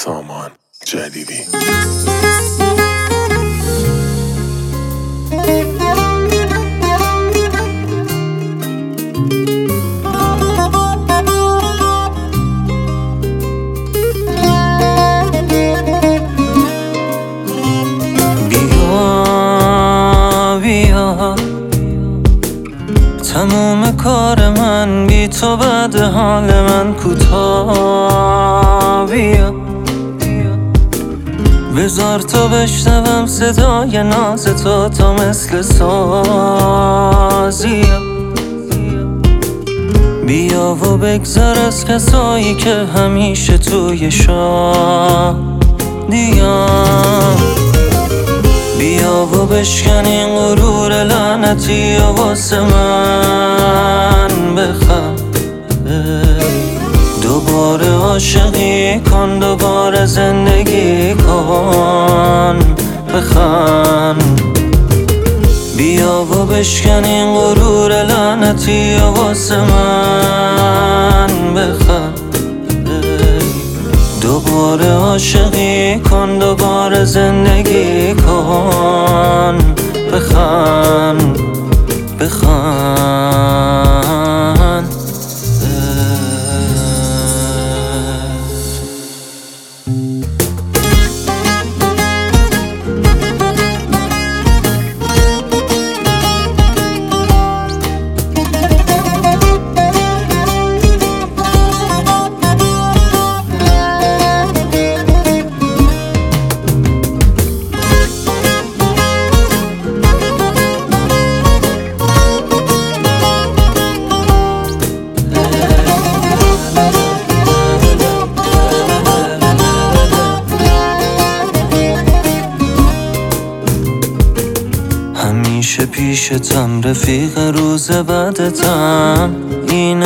سامان جلیلی. تموم کار من بی تو بعد حال من کوتاه بیا، بذار تو بشنوم صدای ناز تو تا مثل سازی. بیا و بگذر از کسایی که همیشه توی شادیام. بیا و بشکن این غرور لعنتی و واسه من بخند. دوباره عاشقی کن، دوباره زندگی کن، بخند. بیا و بشکن این غرور لعنتی و واسه من بخند. دوباره عاشقی کن، دوباره زندگی کن، بخند، بخند. همیشه پیشتم، رفیق روز بعدتم، این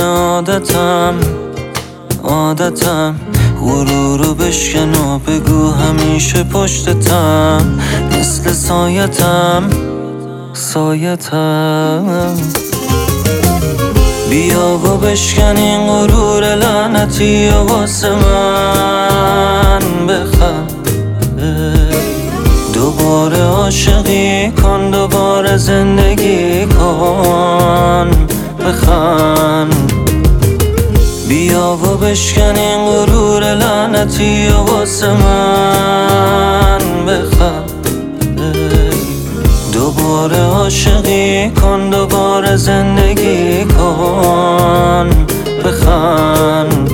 عادتم. غرورو بشکن و بگو همیشه پشتتم، مثل سایتم. بیا و بشکن این غرور لعنتی و واسه من بخند. دوباره عاشقی کن، دوباره زندگی کن، بخند. بیا و بشکن این غرور لعنتی و واسه من بخند. دوباره عاشقی کن، دوباره زندگی کن، بخند،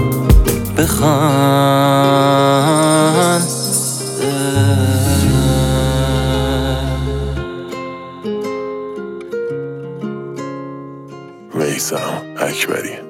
بخند. میثم اکبری.